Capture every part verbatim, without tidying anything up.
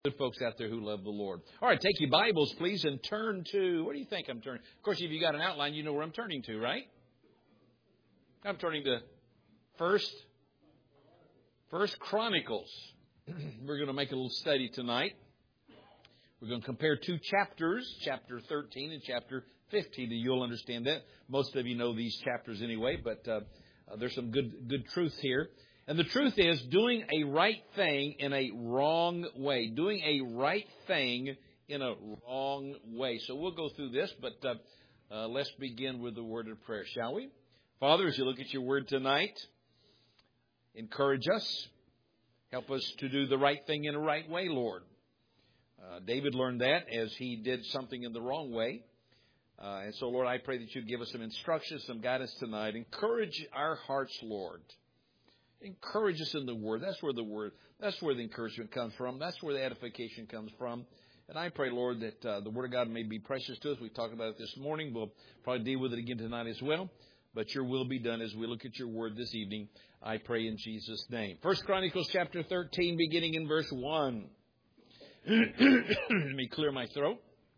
Good folks out there who love the Lord. All right, take your Bibles, please, and turn to, where do you think I'm turning? Of course, if you got an outline, you know where I'm turning to, right? I'm turning to First, First Chronicles. We're going to make a little study tonight. We're going to compare two chapters, chapter thirteen and chapter fifteen, and you'll understand that. Most of you know these chapters anyway, but uh, uh, there's some good good truth here. And the truth is, doing a right thing in a wrong way. Doing a right thing in a wrong way. So we'll go through this, but uh, uh, let's begin with the word of prayer, shall we? Father, as you look at your word tonight, encourage us. Help us to do the right thing in a right way, Lord. Uh, David learned that as he did something in the wrong way. Uh, and so, Lord, I pray that you give us some instructions, some guidance tonight. Encourage our hearts, Lord. Encourage us in the Word. That's where the Word, that's where the encouragement comes from. That's where the edification comes from. And I pray, Lord, that uh, the Word of God may be precious to us. We talked about it this morning. We'll probably deal with it again tonight as well. But your will be done as we look at your Word this evening. I pray in Jesus' name. First Chronicles chapter thirteen, beginning in verse one. Let me clear my throat.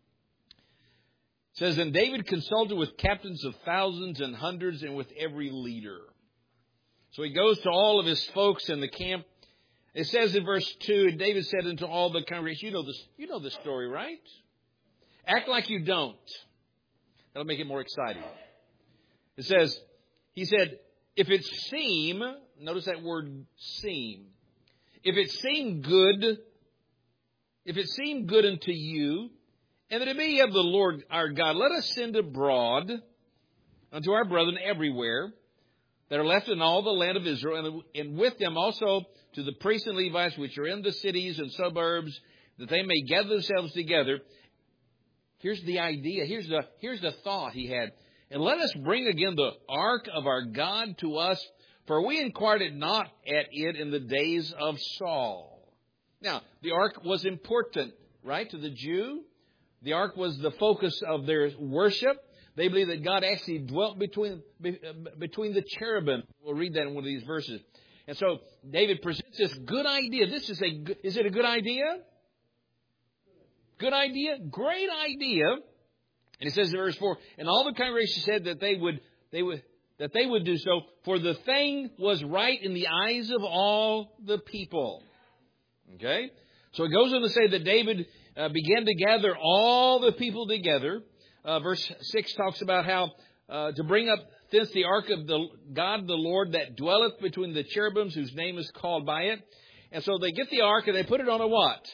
It says, "And David consulted with captains of thousands and hundreds and with every leader." So he goes to all of his folks in the camp. It says in verse two, "And David said unto all the congregation," you know this, you know this story, right? Act like you don't. That'll make it more exciting. It says, he said, "If it seem," notice that word seem. "If it seem good, if it seem good unto you, and that it be of the Lord our God, let us send abroad unto our brethren everywhere that are left in all the land of Israel, and, and with them also to the priests and Levites which are in the cities and suburbs, that they may gather themselves together." Here's the idea. Here's the, here's the thought he had. "And let us bring again the ark of our God to us, for we inquired it not at it in the days of Saul." Now, the ark was important, right, to the Jew. The ark was the focus of their worship. They believe that God actually dwelt between between the cherubim. We'll read that in one of these verses. And so David presents this good idea. This is a is it a good idea? Good idea? Great idea. And it says in verse four, "And all the congregation said that they would they would that they would do so, for the thing was right in the eyes of all the people." Okay? So it goes on to say that David uh, began to gather all the people together. Uh, verse six talks about how uh, to bring up thence the ark of the God, the Lord, that dwelleth between the cherubims, whose name is called by it. And so they get the ark and they put it on a what?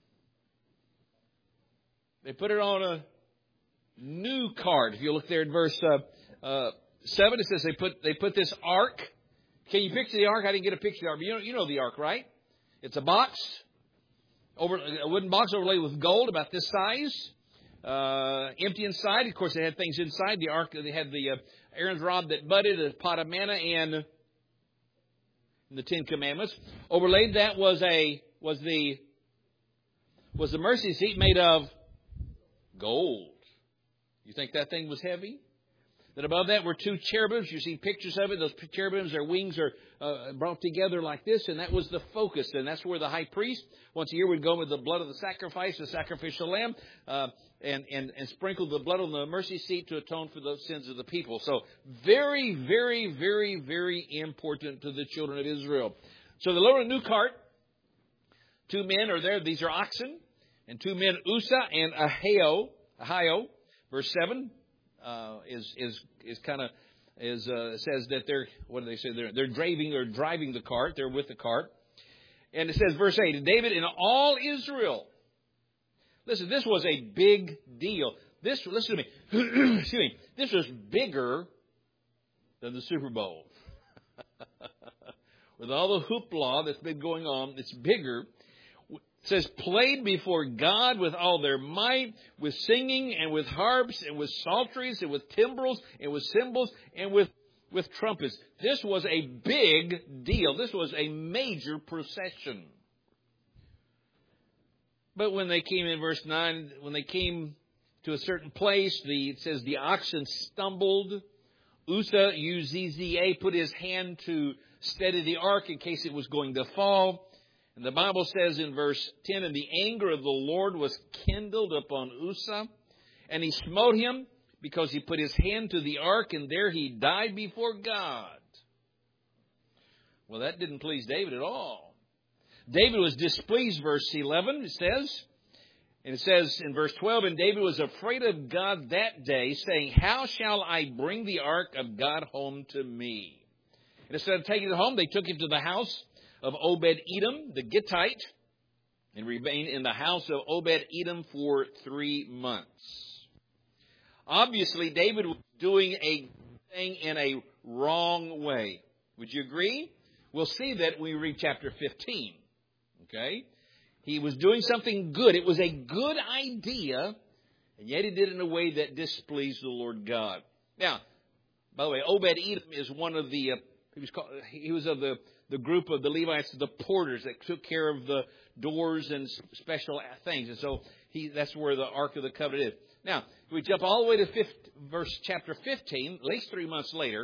They put it on a new cart. If you look there in verse uh, uh, seven, it says they put they put this ark. Can you picture the ark? I didn't get a picture of the ark, but you know, you know the ark, right? It's a box, over a wooden box overlaid with gold, about this size. Uh, empty inside. Of course, they had things inside the ark. They had the uh, Aaron's rod that budded, a pot of manna, and the Ten Commandments. Overlaid that was a was the was the mercy seat made of gold. You think that thing was heavy? Then above that were two cherubims. You see pictures of it. Those cherubims, their wings are uh, brought together like this, and that was the focus. And that's where the high priest, once a year, would go with the blood of the sacrifice, the sacrificial lamb, uh, and, and, and sprinkle the blood on the mercy seat to atone for the sins of the people. So very, very, very, very important to the children of Israel. So the lower new cart, two men are there. These are oxen, and two men, Uzzah and Ahio. Ahio, verse seven. Uh, is is is kind of is uh, says that they're what do they say they're they're driving or driving the cart, they're with the cart, and it says verse eight, "And David and all Israel." Listen, this was a big deal. This listen to me, excuse me. This was bigger than the Super Bowl. With all the hoopla that's been going on, it's bigger. It says, "Played before God with all their might, with singing and with harps and with psalteries and with timbrels and with cymbals and with, with trumpets." This was a big deal. This was a major procession. But when they came in verse nine, when they came to a certain place, the, it says the oxen stumbled. Uzzah, U Z Z A, put his hand to steady the ark in case it was going to fall. And the Bible says in verse ten, and the anger of the Lord was kindled upon Uzzah, and he smote him because he put his hand to the ark, and there he died before God. Well, that didn't please David at all. David was displeased, verse eleven, it says. And it says in verse twelve, and David was afraid of God that day, saying, how shall I bring the ark of God home to me? And instead of taking it home, they took it to the house of Obed-Edom, the Gittite, and remained in the house of Obed-Edom for three months. Obviously, David was doing a thing in a wrong way. Would you agree? We'll see that when we read chapter fifteen. Okay? He was doing something good. It was a good idea, and yet he did it in a way that displeased the Lord God. Now, by the way, Obed-Edom is one of the, uh, he was called, he was of the, the group of the Levites, the porters that took care of the doors and special things. And so he, that's where the Ark of the Covenant is. Now, we jump all the way to fifth, verse chapter fifteen, at least three months later.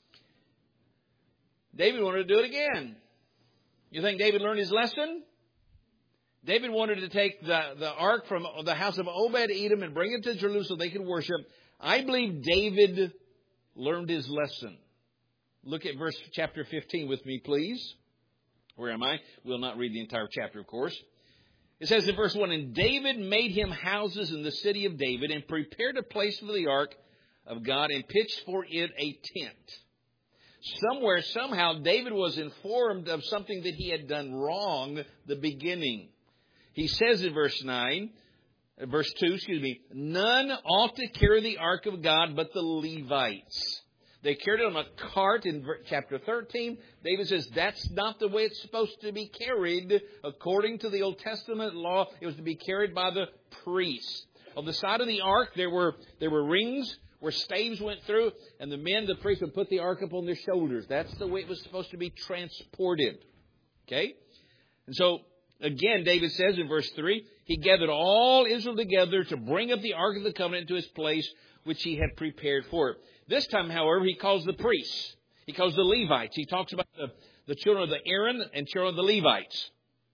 David wanted to do it again. You think David learned his lesson? David wanted to take the, the ark from the house of Obed-Edom and bring it to Jerusalem so they could worship. I believe David learned his lesson. Look at verse chapter fifteen with me, please. Where am I? We'll not read the entire chapter, of course. It says in verse one, and David made him houses in the city of David and prepared a place for the ark of God and pitched for it a tent. Somewhere, somehow, David was informed of something that he had done wrong the beginning. He says in verse nine, verse two, excuse me, none ought to carry the ark of God but the Levites. They carried it on a cart in chapter thirteen. David says that's not the way it's supposed to be carried. According to the Old Testament law, it was to be carried by the priests. On the side of the ark, there were there were rings where staves went through, and the men, the priests, would put the ark up on their shoulders. That's the way it was supposed to be transported. Okay? And so, again, David says in verse three, he gathered all Israel together to bring up the ark of the covenant into his place, which he had prepared for it. This time, however, he calls the priests. He calls the Levites. He talks about the, the children of the Aaron and children of the Levites.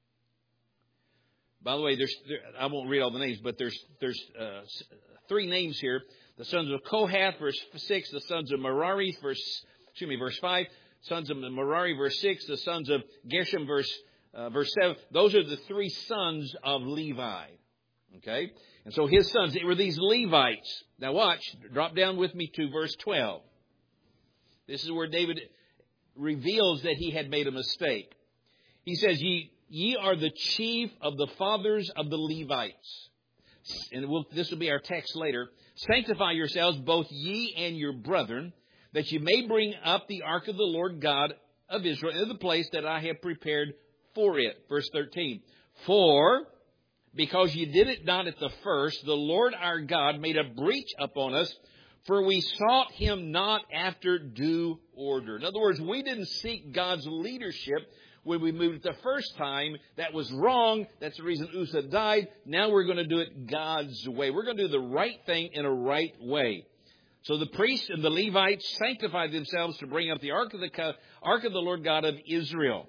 By the way, there's there, I won't read all the names, but there's there's uh, three names here. The sons of Kohath, verse six. The sons of Merari, verse excuse me, verse five. Sons of Merari, verse six. The sons of Gershom, verse uh, verse seven. Those are the three sons of Levi. Okay, and so his sons, they were these Levites. Now watch, drop down with me to verse twelve. This is where David reveals that he had made a mistake. He says, "Ye ye are the chief of the fathers of the Levites." And we'll, this will be our text later. Sanctify yourselves, both ye and your brethren, that ye may bring up the ark of the Lord God of Israel into the place that I have prepared for it. Verse thirteen. For, because ye did it not at the first, the Lord our God made a breach upon us, for we sought him not after due order. In other words, we didn't seek God's leadership when we moved it the first time. That was wrong. That's the reason Uzzah died. Now we're going to do it God's way. We're going to do the right thing in a right way. So the priests and the Levites sanctified themselves to bring up the ark of the ark of the Lord God of Israel.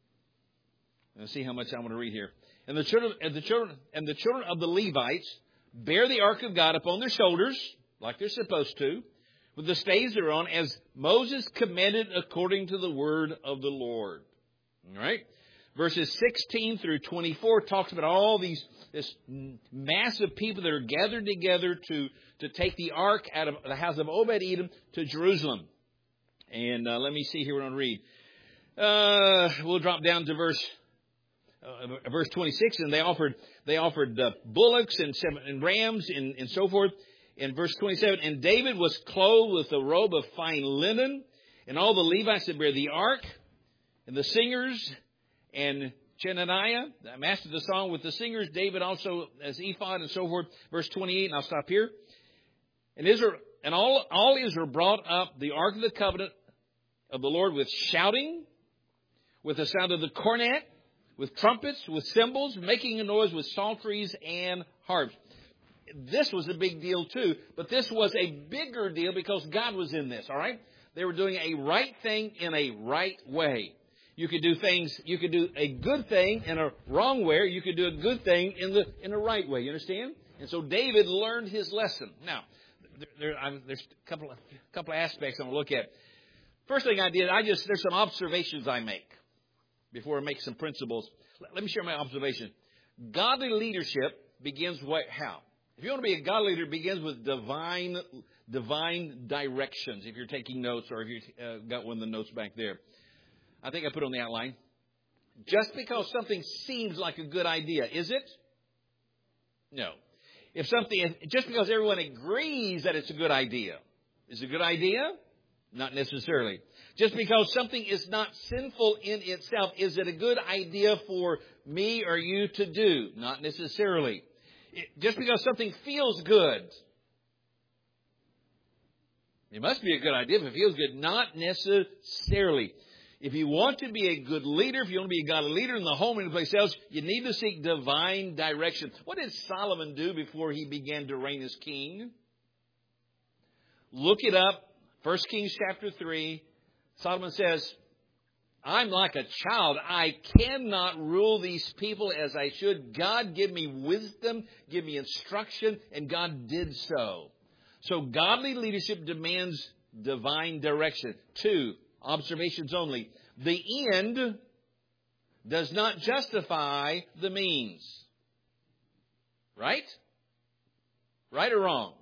Let's see how much I want to read here. And the children and the children and the children of the Levites bear the ark of God upon their shoulders, like they're supposed to, with the staves thereon, as Moses commanded according to the word of the Lord. All right. Verses sixteen through twenty-four talks about all these, this mass of people that are gathered together to, to take the ark out of the house of Obed-Edom to Jerusalem. And uh, let me see here what I'll read. Uh, we'll drop down to verse uh, verse twenty-six, and they offered they offered uh, bullocks and, seven, and rams and, and so forth. In verse twenty-seven, and David was clothed with a robe of fine linen, and all the Levites that bear the ark, and the singers, and Chenaniah, the master of the song with the singers, David also as ephod and so forth. Verse twenty-eight, and I'll stop here. And Israel, and all, all Israel brought up the ark of the covenant of the Lord with shouting, with the sound of the cornet, with trumpets, with cymbals, making a noise with psalteries and harps. This was a big deal too, but this was a bigger deal because God was in this, all right? They were doing a right thing in a right way. You could do things, you could do a good thing in a wrong way, or you could do a good thing in the in the right way. You understand? And so David learned his lesson. Now, there, there, I'm, there's a couple of, couple of aspects I'm going to look at. First thing I did, I just, there's some observations I make before I make some principles. Let, let me share my observation. Godly leadership begins what, how? If you want to be a godly leader, it begins with divine, divine directions. If you're taking notes, or if you uh, got one of the notes back there. I think I put on the outline. Just because something seems like a good idea, is it? No. If something, just because everyone agrees that it's a good idea, is it a good idea? Not necessarily. Just because something is not sinful in itself, is it a good idea for me or you to do? Not necessarily. It, just because something feels good, it must be a good idea if it feels good. Not necessarily. If you want to be a good leader, if you want to be a godly leader in the home and in place else, you need to seek divine direction. What did Solomon do before he began to reign as king? Look it up. First Kings chapter three. Solomon says, I'm like a child. I cannot rule these people as I should. God, give me wisdom, give me instruction, and God did so. So godly leadership demands divine direction. Two, observations only. The end does not justify the means. Right? Right or wrong?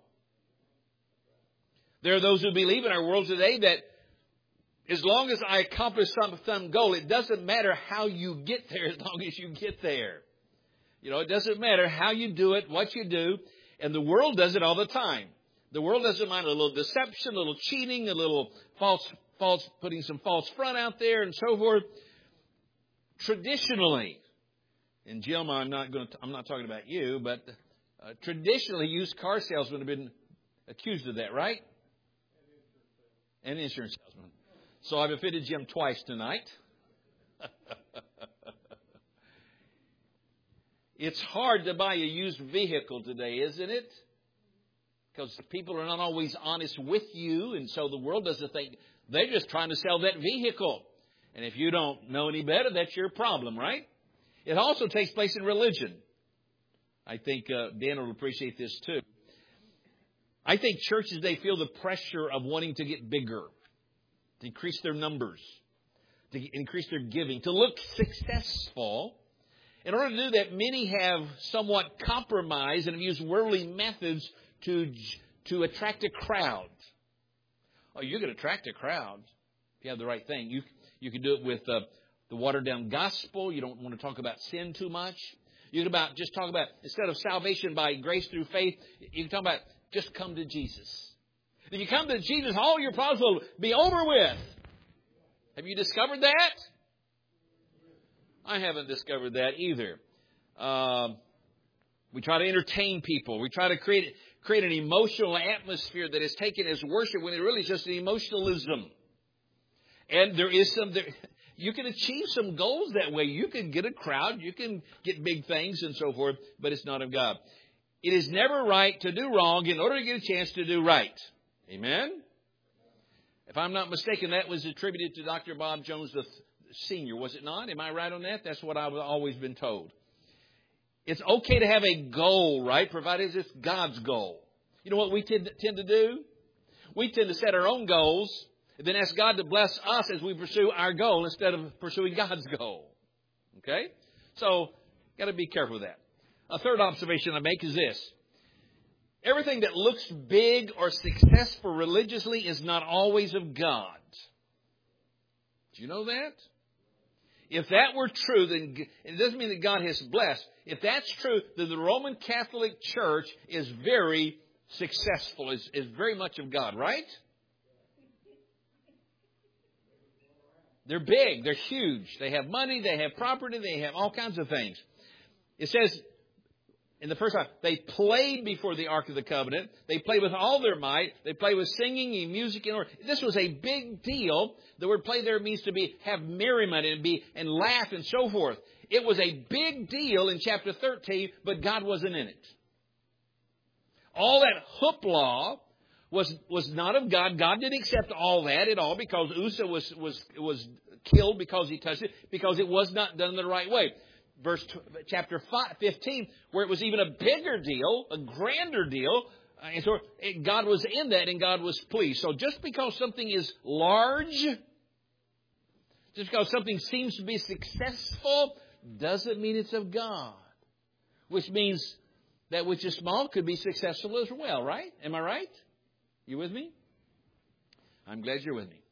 There are those who believe in our world today that as long as I accomplish some, some goal, it doesn't matter how you get there as long as you get there. You know, it doesn't matter how you do it, what you do. And the world does it all the time. The world doesn't mind a little deception, a little cheating, a little false False, putting some false front out there and so forth. Traditionally, and Jim, I'm not going to, I'm not talking about you, but uh, traditionally, used car salesmen have been accused of that, right? And insurance salesmen. So I've offended Jim twice tonight. It's hard to buy a used vehicle today, isn't it? Because people are not always honest with you, and so the world doesn't think. They're just trying to sell that vehicle. And if you don't know any better, that's your problem, right? It also takes place in religion. I think uh, Dan will appreciate this too. I think churches, they feel the pressure of wanting to get bigger, to increase their numbers, to increase their giving, to look successful. In order to do that, many have somewhat compromised and have used worldly methods to, to attract a crowd. Oh, you can attract a crowd if you have the right thing. You you can do it with uh, the watered-down gospel. You don't want to talk about sin too much. You can about just talk about, instead of salvation by grace through faith, you can talk about just come to Jesus. If you come to Jesus, all your problems will be over with. Have you discovered that? I haven't discovered that either. Um, we try to entertain people. We try to create create an emotional atmosphere that is taken as worship when it really is just an emotionalism. And there is some, there, you can achieve some goals that way. You can get a crowd, you can get big things and so forth, but it's not of God. It is never right to do wrong in order to get a chance to do right. Amen? If I'm not mistaken, that was attributed to Doctor Bob Jones the Senior, was it not? Am I right on that? That's what I've always been told. It's okay to have a goal, right? Provided it's God's goal. You know what we tend to, tend to do? We tend to set our own goals and then ask God to bless us as we pursue our goal instead of pursuing God's goal. Okay? So, got to be careful with that. A third observation I make is this. Everything that looks big or successful religiously is not always of God. Do you know that? If that were true, then it doesn't mean that God has blessed. If that's true, then the Roman Catholic Church is very successful, is, is very much of God, right? They're big, they're huge. They have money, they have property, they have all kinds of things. It says in the first half, they played before the Ark of the Covenant. They played with all their might. They played with singing and music. And this was a big deal. The word play there means to be have merriment and be and laugh and so forth. It was a big deal in chapter thirteen, but God wasn't in it. All that hoopla was was not of God. God didn't accept all that at all because Uzzah was was was killed because he touched it, because it was not done the right way. Verse chapter five, fifteen, where it was even a bigger deal, a grander deal, uh, and so it, God was in that and God was pleased. So just because something is large, just because something seems to be successful, doesn't mean it's of God. Which means that which is small could be successful as well, right? Am I right? You with me? I'm glad you're with me.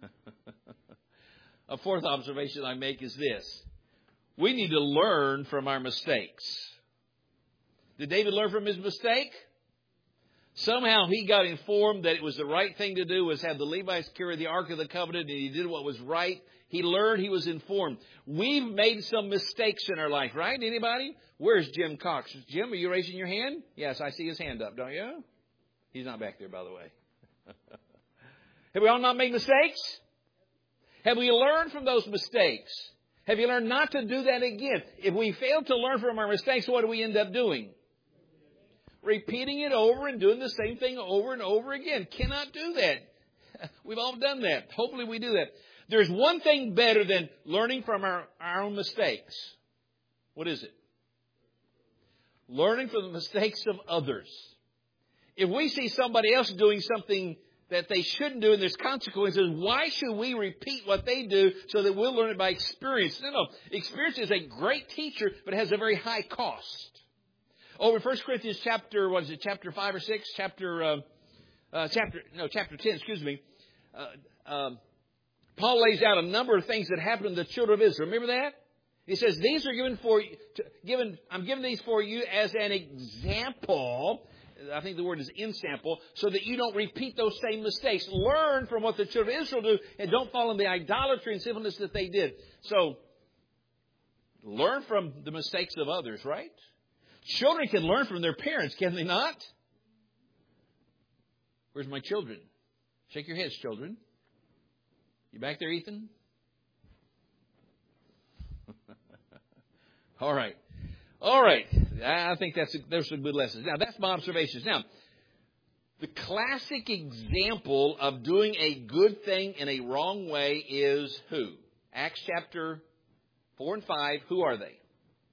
A fourth observation I make is this. We need to learn from our mistakes. Did David learn from his mistake? Somehow he got informed that it was the right thing to do was have the Levites carry the Ark of the Covenant, and he did what was right. He learned, he was informed. We've made some mistakes in our life, right? Anybody? Where's Jim Cox? Jim, are you raising your hand? Yes, I see his hand up, don't you? He's not back there, by the way. Have we all not made mistakes? Have we learned from those mistakes? Have you learned not to do that again? If we fail to learn from our mistakes, what do we end up doing? Repeating it over and doing the same thing over and over again. Cannot do that. We've all done that. Hopefully we do that. There's one thing better than learning from our, our own mistakes. What is it? Learning from the mistakes of others. If we see somebody else doing something that they shouldn't do and there's consequences, why should we repeat what they do so that we'll learn it by experience? No, no. Experience is a great teacher, but it has a very high cost. Over in First Corinthians chapter, what is it, chapter five or six? Chapter, uh, uh, chapter, no, chapter ten, excuse me. Uh, um, Paul lays out a number of things that happened to the children of Israel. Remember that? He says, these are given for you, given, I'm giving these for you as an example. I think the word is ensample, so that you don't repeat those same mistakes. Learn from what the children of Israel do and don't fall in the idolatry and sinfulness that they did. So, learn from the mistakes of others, right? Children can learn from their parents, can they not? Where's my children? Shake your heads, children. You back there, Ethan? All right. All right. I think that's a, there's some good lessons. Now, that's my observations. Now, the classic example of doing a good thing in a wrong way is who? Acts chapter four and five. Who are they?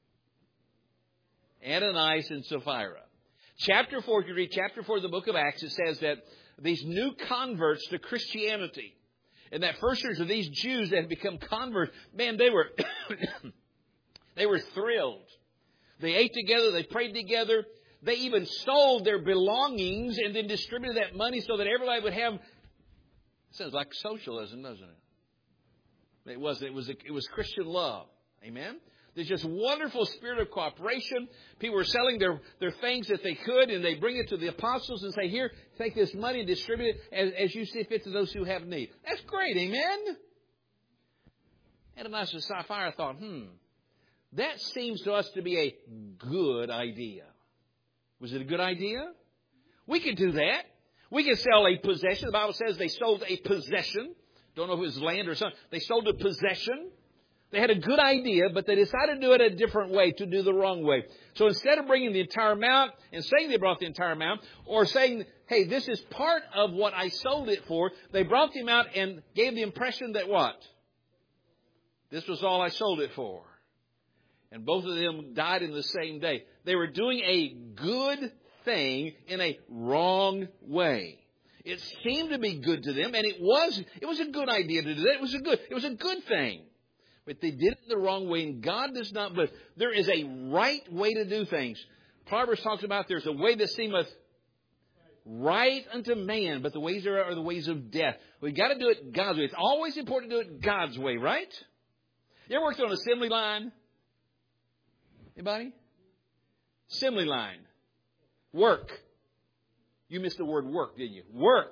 Ananias and Sapphira. Chapter four, if you read chapter four of the book of Acts, it says that these new converts to Christianity, and that first church of these Jews that had become converts, man, they were they were thrilled. They ate together. They prayed together. They even sold their belongings and then distributed that money so that everybody would have. Sounds like socialism, doesn't it? It was. It was. It was Christian love. Amen. There's just wonderful spirit of cooperation. People were selling their, their things that they could, and they bring it to the apostles and say, "Here, take this money and distribute it as, as you see fit to those who have need." That's great. Amen. Ananias and Sapphira thought, "Hmm." That seems to us to be a good idea. Was it a good idea? We could do that. We could sell a possession. The Bible says they sold a possession. Don't know if it was land or something. They sold a possession. They had a good idea, but they decided to do it a different way, to do the wrong way. So instead of bringing the entire amount and saying they brought the entire amount, or saying, hey, this is part of what I sold it for, they brought the amount and gave the impression that what? This was all I sold it for. And both of them died in the same day. They were doing a good thing in a wrong way. It seemed to be good to them, and it was it was a good idea to do that. It was a good it was a good thing. But they did it the wrong way, and God does not bless. There is a right way to do things. Proverbs talks about there's a way that seemeth right unto man, but the ways are, are the ways of death. We've got to do it God's way. It's always important to do it God's way, right? You ever worked on an assembly line? Anybody? Assembly line. Work. You missed the word work, didn't you? Work.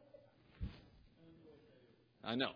I know.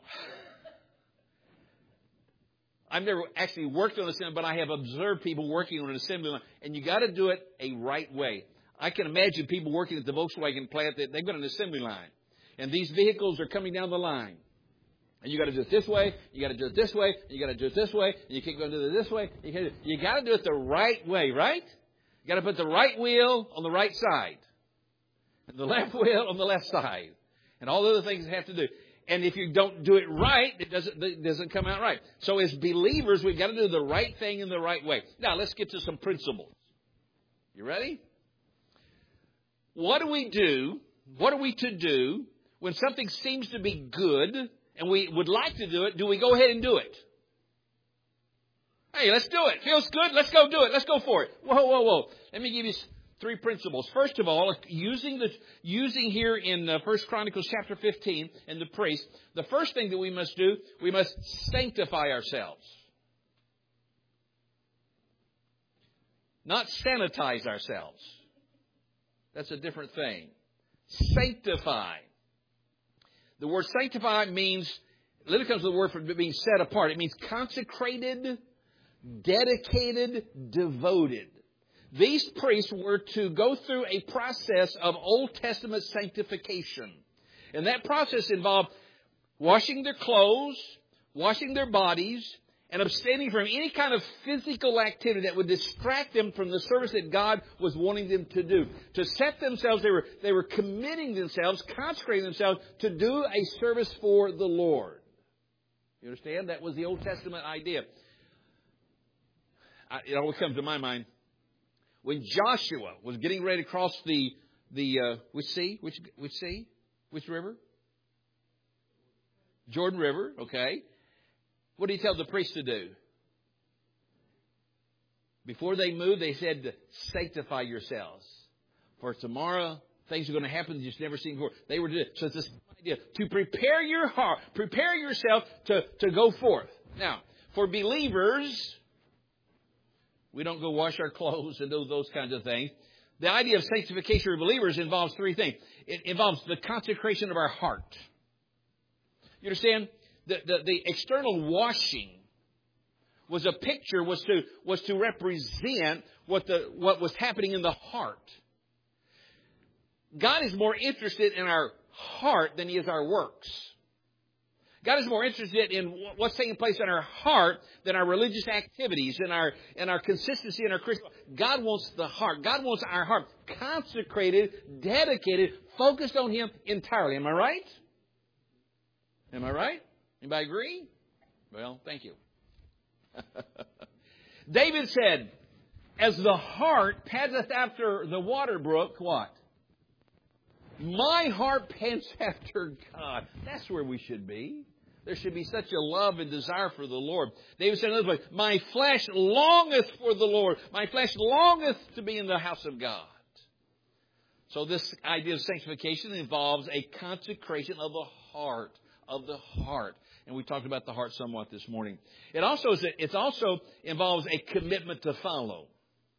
I've never actually worked on an assembly, but I have observed people working on an assembly line. And you got to do it a right way. I can imagine people working at the Volkswagen plant that they've got an assembly line. And these vehicles are coming down the line. And you got to do it this way, you got to do it this way, you got to do it this way, and you can't go do it this way. You, can't, you got to do it the right way, right? You got to put the right wheel on the right side. And the left wheel on the left side. And all the other things have to do. And if you don't do it right, it doesn't, it doesn't come out right. So as believers, we've got to do the right thing in the right way. Now, let's get to some principles. You ready? What do we do? What are we to do when something seems to be good and we would like to do it? Do we go ahead and do it? Hey, let's do it. Feels good. Let's go do it. Let's go for it. Whoa, whoa, whoa. Let me give you three principles. First of all, using the using here in uh, First Chronicles chapter fifteen and the priest, the first thing that we must do, we must sanctify ourselves. Not sanitize ourselves. That's a different thing. Sanctify. The word sanctify means, literally comes from the word for being set apart. It means consecrated, dedicated, devoted. These priests were to go through a process of Old Testament sanctification. And that process involved washing their clothes, washing their bodies, and abstaining from any kind of physical activity that would distract them from the service that God was wanting them to do. To set themselves, they were, they were committing themselves, consecrating themselves to do a service for the Lord. You understand? That was the Old Testament idea. I, it always comes to my mind. When Joshua was getting ready to cross the, the uh, which sea? Which, which sea? Which river? Jordan River, okay. What did he tell the priests to do? Before they moved, they said to sanctify yourselves. For tomorrow, things are going to happen you've never seen before. They were to do it. So it's this idea to prepare your heart, prepare yourself to, to go forth. Now, for believers, we don't go wash our clothes and do those kinds of things. The idea of sanctification for believers involves three things. It involves the consecration of our heart. You understand? The, the, the external washing was a picture, was to, was to represent what, the, what was happening in the heart. God is more interested in our heart than He is our works. God is more interested in what's taking place in our heart than our religious activities and our, and our consistency in our Christian. God wants the heart. God wants our heart consecrated, dedicated, focused on Him entirely. Am I right? Am I right? Anybody agree? Well, thank you. David said, as the hart panteth after the water brook, what? My heart pants after God. That's where we should be. There should be such a love and desire for the Lord. David said another way, my flesh longeth for the Lord. My flesh longeth to be in the house of God. So this idea of sanctification involves a consecration of the heart. Of the heart. And we talked about the heart somewhat this morning. It also is, it also involves a commitment to follow.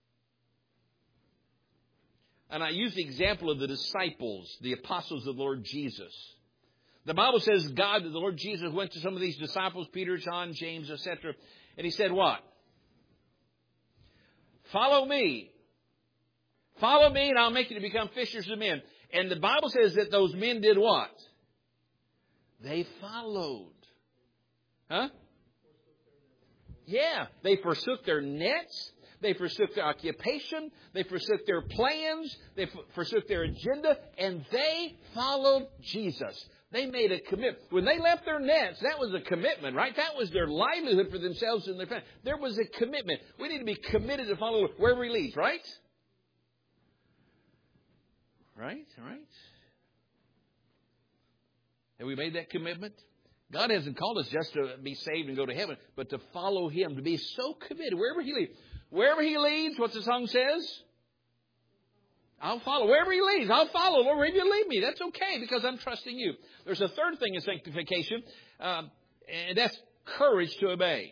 And I use the example of the disciples, the apostles of the Lord Jesus. The Bible says God, the Lord Jesus, went to some of these disciples, Peter, John, James, et cetera, and He said what? Follow me. Follow me and I'll make you to become fishers of men. And the Bible says that those men did what? They followed. Huh? Yeah. They forsook their nets. They forsook their occupation. They forsook their plans. They forsook their agenda. And they followed Jesus. They made a commitment. When they left their nets, that was a commitment, right? That was their livelihood for themselves and their family. There was a commitment. We need to be committed to follow wherever He leads, right? Right? Right? Have we made that commitment? God hasn't called us just to be saved and go to heaven, but to follow Him, to be so committed wherever He leads. Wherever He leads, what's the song says? I'll follow. Wherever He leads, I'll follow. Lord, wherever You lead me, that's okay because I'm trusting You. There's a third thing in sanctification, um, and that's courage to obey.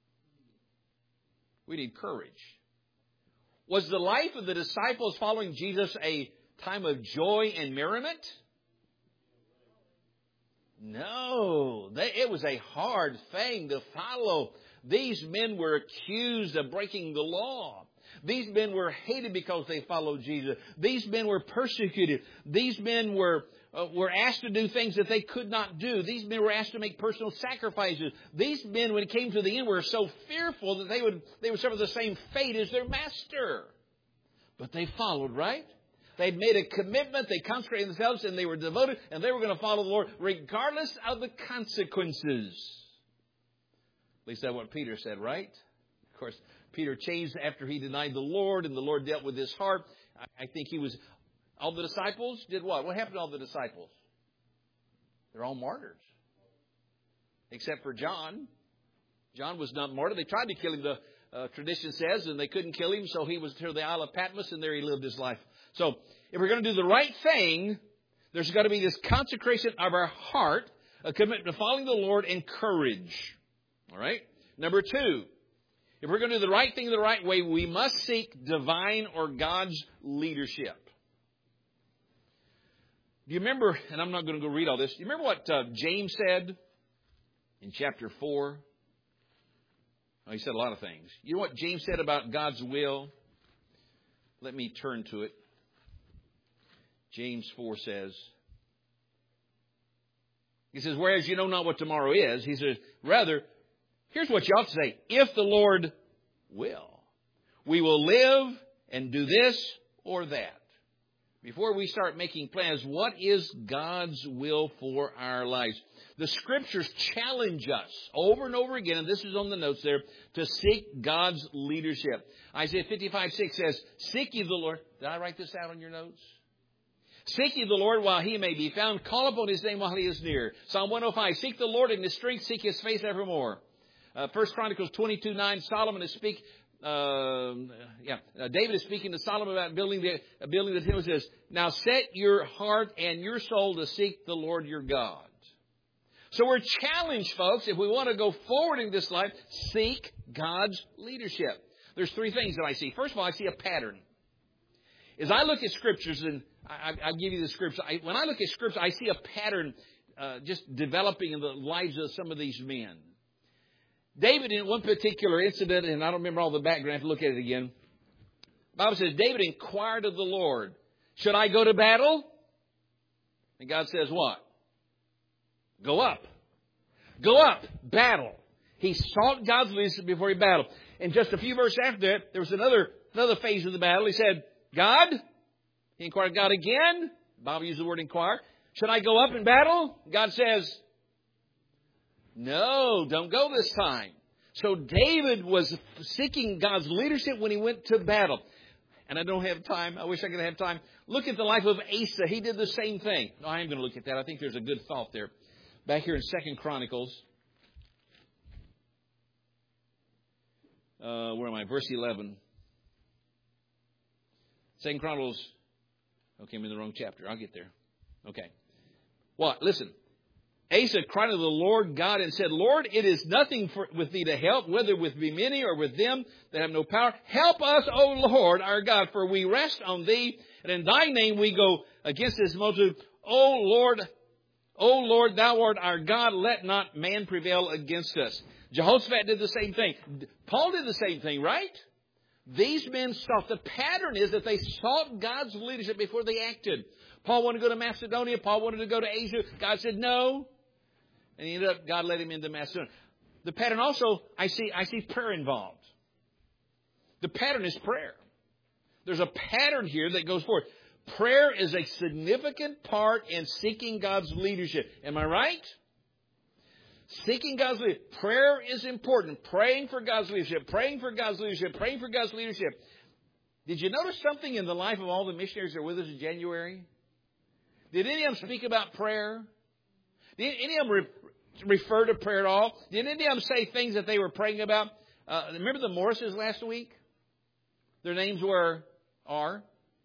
We need courage. Was the life of the disciples following Jesus a time of joy and merriment? No, they, it was a hard thing to follow. These men were accused of breaking the law. These men were hated because they followed Jesus. These men were persecuted. These men were uh, were asked to do things that they could not do. These men were asked to make personal sacrifices. These men, when it came to the end, were so fearful that they would they would suffer the same fate as their master. But they followed, right? They'd made a commitment. They consecrated themselves and they were devoted and they were going to follow the Lord regardless of the consequences. At least that's what Peter said, right? Of course, Peter changed after he denied the Lord and the Lord dealt with his heart. I think he was, all the disciples did what? What happened to all the disciples? They're all martyrs. Except for John. John was not martyred. They tried to kill him, the uh, tradition says, and they couldn't kill him, so he was to the Isle of Patmos, and there he lived his life. So, if we're going to do the right thing, there's got to be this consecration of our heart, a commitment to following the Lord, and courage. All right? Number two, if we're going to do the right thing the right way, we must seek divine or God's leadership. Do you remember, and I'm not going to go read all this, do you remember what uh, James said in chapter four? Oh, he said a lot of things. You know what James said about God's will? Let me turn to it. James four says, he says, whereas you know not what tomorrow is, he says, rather, here's what you ought to say. If the Lord will, we will live and do this or that. Before we start making plans, what is God's will for our lives? The Scriptures challenge us over and over again, and this is on the notes there, to seek God's leadership. Isaiah fifty-five six says, seek ye the Lord. Did I write this out on your notes? Seek ye the Lord while he may be found. Call upon his name while he is near. Psalm one oh five, seek the Lord in his strength, seek his face evermore. Uh, First Chronicles twenty-two nine, Solomon is speaking. Uh, yeah, uh, David is speaking to Solomon about building the uh, building the temple. He says, now set your heart and your soul to seek the Lord your God. So we're challenged, folks, if we want to go forward in this life, seek God's leadership. There's three things that I see. First of all, I see a pattern. As I look at Scriptures, and I, I give you the Scriptures, I, when I look at Scripture, I see a pattern uh, just developing in the lives of some of these men. David, in one particular incident, and I don't remember all the background, I have to look at it again. The Bible says, David inquired of the Lord, should I go to battle? And God says what? Go up. Go up. Battle. He sought God's leadership before he battled. And just a few verses after that, there was another, another phase of the battle. He said, God? He inquired of God again. The Bible uses the word inquire. Should I go up and battle? God says, no, don't go this time. So David was seeking God's leadership when he went to battle. And I don't have time. I wish I could have time. Look at the life of Asa. He did the same thing. No, I am going to look at that. I think there's a good thought there. Back here in Second Chronicles. Uh, where am I? Verse eleven. Second Chronicles. Okay, I'm in the wrong chapter. I'll get there. Okay. What? Listen. Asa cried to the Lord God and said, Lord, it is nothing for, with thee to help, whether with me many or with them that have no power. Help us, O Lord, our God, for we rest on thee, and in thy name we go against this multitude. O Lord, O Lord, thou art our God, let not man prevail against us. Jehoshaphat did the same thing. Paul did the same thing, right? These men sought. The pattern is that they sought God's leadership before they acted. Paul wanted to go to Macedonia. Paul wanted to go to Asia. God said no. And he ended up, God led him into Macedonia. The pattern also, I see, I see prayer involved. The pattern is prayer. There's a pattern here that goes forward. Prayer is a significant part in seeking God's leadership. Am I right? Seeking God's leadership. Prayer is important. Praying for God's leadership. Praying for God's leadership. Praying for God's leadership. Did you notice something in the life of all the missionaries that are with us in January? Did any of them speak about prayer? Did any of them re- refer to prayer at all? Did any of them say things that they were praying about? Uh, remember the Morrises last week? Their names were, are.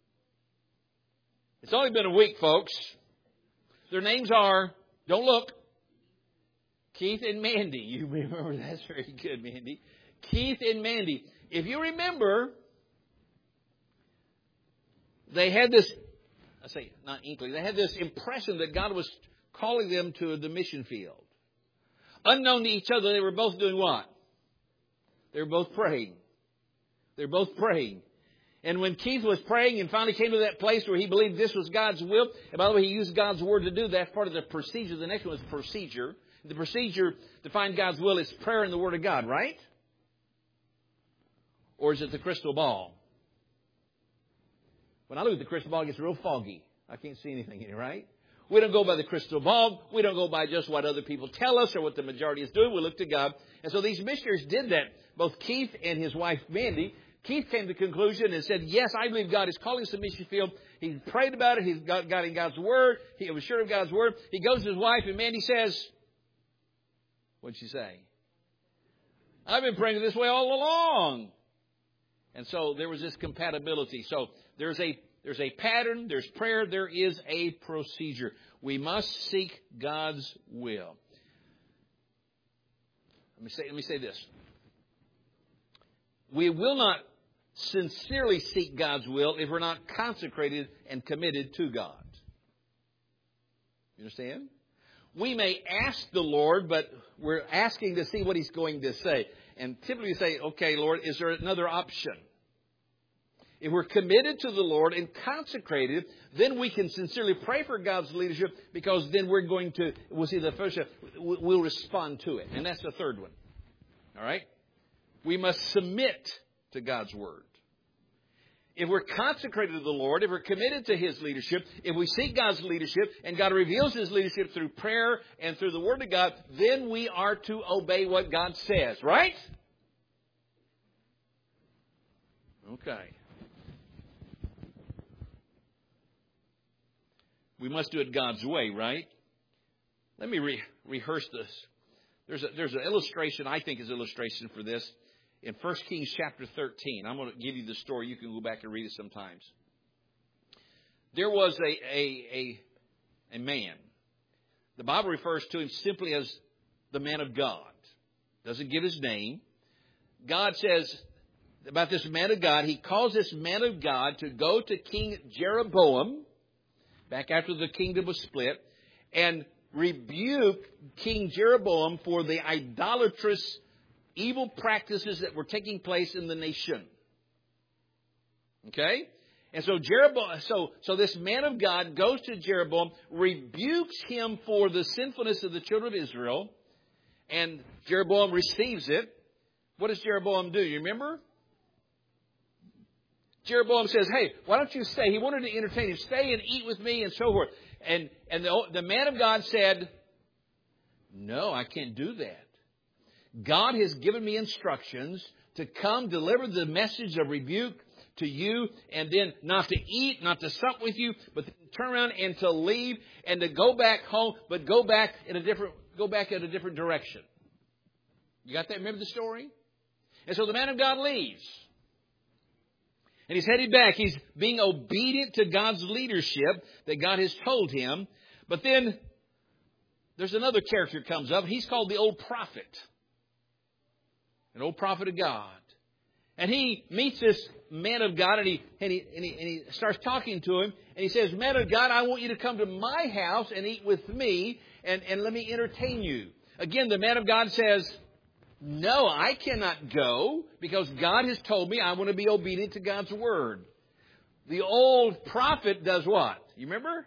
It's only been a week, folks. Their names are, don't look, Keith and Mandy. You remember, that's very good, Mandy. Keith and Mandy. If you remember, they had this, I say not inkling, they had this impression that God was calling them to the mission field. Unknown to each other, they were both doing what? They were both praying. They were both praying. And when Keith was praying and finally came to that place where he believed this was God's will, and by the way, he used God's word to do that, part of the procedure. The next one was procedure. The procedure to find God's will is prayer and the Word of God, right? Or is it the crystal ball? When I look at the crystal ball, it gets real foggy. I can't see anything in it, right? We don't go by the crystal ball. We don't go by just what other people tell us or what the majority is doing. We look to God. And so these missionaries did that. Both Keith and his wife, Mandy. Keith came to the conclusion and said, yes, I believe God is calling us to mission field. He prayed about it. He's got, got in God's Word. He was sure of God's Word. He goes to his wife, and Mandy says, what'd she say? I've been praying this way all along. And so there was this compatibility. So there's a there's a pattern, there's prayer, there is a procedure. We must seek God's will. Let me say, let me say this. We will not sincerely seek God's will if we're not consecrated and committed to God. You understand? We may ask the Lord, but we're asking to see what He's going to say. And typically we say, okay, Lord, is there another option? If we're committed to the Lord and consecrated, then we can sincerely pray for God's leadership, because then we're going to, we'll see the first, we'll respond to it. And that's the third one. All right? We must submit to God's Word. If we're consecrated to the Lord, if we're committed to His leadership, if we seek God's leadership and God reveals His leadership through prayer and through the Word of God, then we are to obey what God says, right? Okay. We must do it God's way, right? Let me re- rehearse this. There's a, there's an illustration, I think is an illustration for this. In First Kings chapter thirteen, I'm going to give you the story. You can go back and read it sometimes. There was a, a, a, a man. The Bible refers to him simply as the man of God. Doesn't give his name. God says about this man of God, He calls this man of God to go to King Jeroboam, back after the kingdom was split, and rebuke King Jeroboam for the idolatrous evil practices that were taking place in the nation. Okay? And so Jeroboam, so, so this man of God goes to Jeroboam, rebukes him for the sinfulness of the children of Israel, and Jeroboam receives it. What does Jeroboam do? You remember? Jeroboam says, hey, why don't you stay? He wanted to entertain him. Stay and eat with me and so forth. And, and the, the man of God said, no, I can't do that. God has given me instructions to come deliver the message of rebuke to you, and then not to eat, not to sup with you, but to turn around and to leave and to go back home, but go back in a different, go back in a different direction. You got that? Remember the story? And so the man of God leaves. And he's headed back. He's being obedient to God's leadership that God has told him. But then there's another character that comes up. He's called the old prophet. An old prophet of God. And he meets this man of God, and he, and he, and he, and he starts talking to him. And he says, man of God, I want you to come to my house and eat with me, and, and let me entertain you. Again, the man of God says, no, I cannot go, because God has told me I want to be obedient to God's word. The old prophet does what? You remember?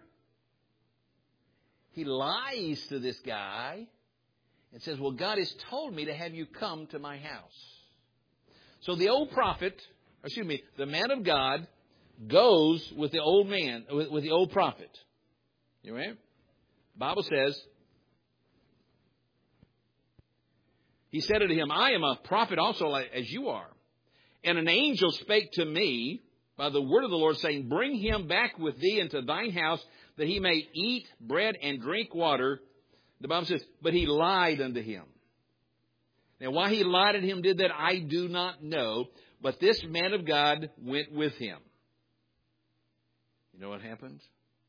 He lies to this guy and says, well, God has told me to have you come to my house. So the old prophet, excuse me, the man of God goes with the old man, with, with the old prophet. You right? The Bible says, he said unto him, I am a prophet also as you are. And an angel spake to me by the word of the Lord, saying, bring him back with thee into thine house, that he may eat bread and drink water. The Bible says, but he lied unto him. Now, why he lied unto him, did that, I do not know. But this man of God went with him. You know what happened?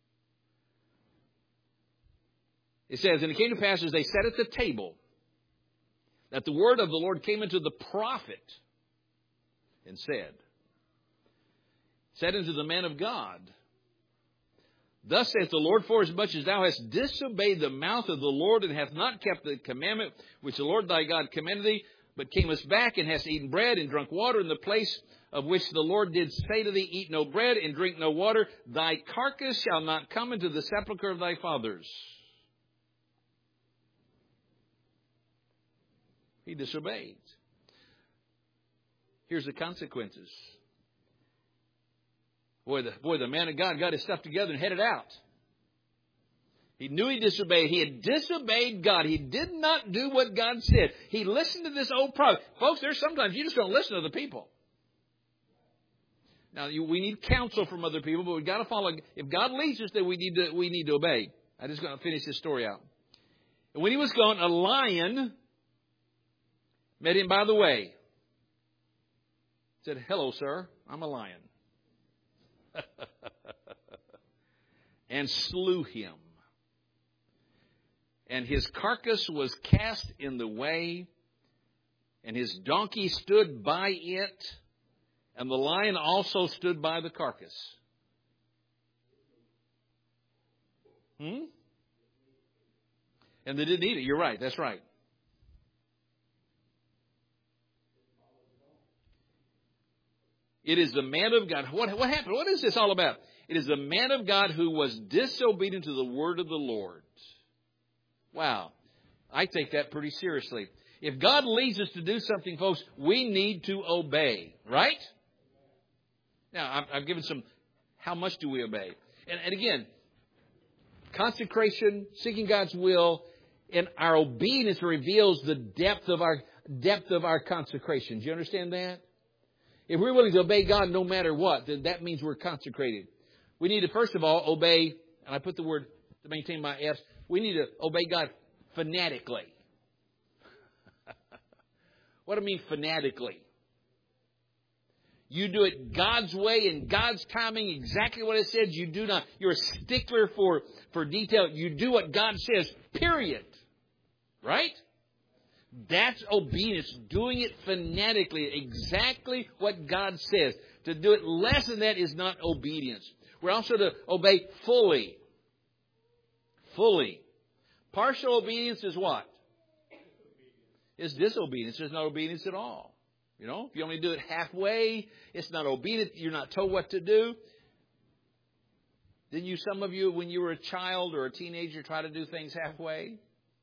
It says, and it came to pass as they sat at the table, that the word of the Lord came unto the prophet, and said, said unto the man of God, thus saith the Lord, for as much as thou hast disobeyed the mouth of the Lord, and hast not kept the commandment which the Lord thy God commanded thee, but camest back and hast eaten bread and drunk water in the place of which the Lord did say to thee, eat no bread and drink no water, thy carcass shall not come into the sepulchre of thy fathers. He disobeyed. Here's the consequences. Boy, the, boy, the man of God got his stuff together and headed out. He knew he disobeyed. He had disobeyed God. He did not do what God said. He listened to this old prophet. Folks, there's sometimes you just don't listen to the people. Now, you, we need counsel from other people, but we've got to follow. If God leads us, then we need to, we need to obey. I'm just going to finish this story out. And when he was gone, a lion met him by the way. Said, "Hello, sir. I'm a lion." And slew him. And his carcass was cast in the way, and his donkey stood by it, and the lion also stood by the carcass. Hmm? And they didn't eat it. You're right. That's right. It is the man of God. What, what happened? What is this all about? It is the man of God who was disobedient to the word of the Lord. Wow. I take that pretty seriously. If God leads us to do something, folks, we need to obey. Right? Now, I've, I've given some, how much do we obey? And, and again, consecration, seeking God's will, and our obedience reveals the depth of our depth of our consecration. Do you understand that? If we're willing to obey God no matter what, then that means we're consecrated. We need to, first of all, obey, and I put the word to maintain my F's, we need to obey God fanatically. What do I mean fanatically? You do it God's way in God's timing, exactly what it says. You do not, you're a stickler for, for detail. You do what God says, period. Right? That's obedience, doing it fanatically, exactly what God says. To do it less than that is not obedience. We're also to obey fully. Fully. Partial obedience is what? It's disobedience. It's not obedience at all. You know, if you only do it halfway, it's not obedient. You're not told what to do. Didn't you, some of you, when you were a child or a teenager, try to do things halfway?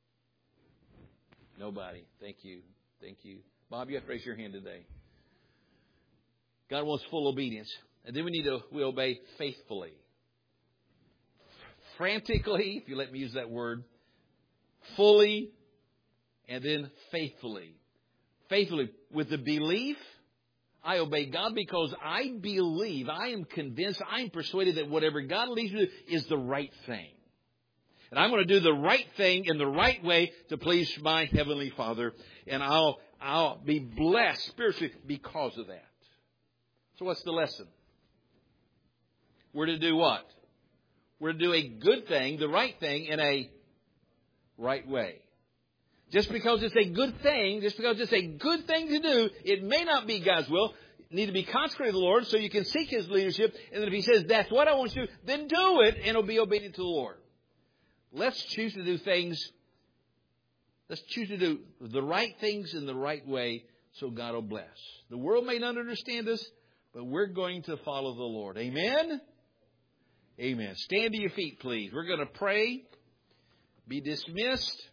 Nobody. Thank you. Thank you. Bob, you have to raise your hand today. God wants full obedience. And then we need to we obey faithfully. Frantically, if you let me use that word. Fully. And then faithfully. Faithfully. With the belief, I obey God because I believe, I am convinced, I am persuaded that whatever God leads me to is the right thing. And I'm going to do the right thing in the right way to please my Heavenly Father. And I'll, I'll be blessed spiritually because of that. So what's the lesson? We're to do what? We're to do a good thing, the right thing, in a right way. Just because it's a good thing, just because it's a good thing to do, it may not be God's will. You need to be consecrated to the Lord so you can seek His leadership. And then if He says, that's what I want you to do, then do it and be obedient to the Lord. Let's choose to do things, let's choose to do the right things in the right way so God will bless. The world may not understand us, but we're going to follow the Lord. Amen? Amen. Stand to your feet, please. We're going to pray, be dismissed.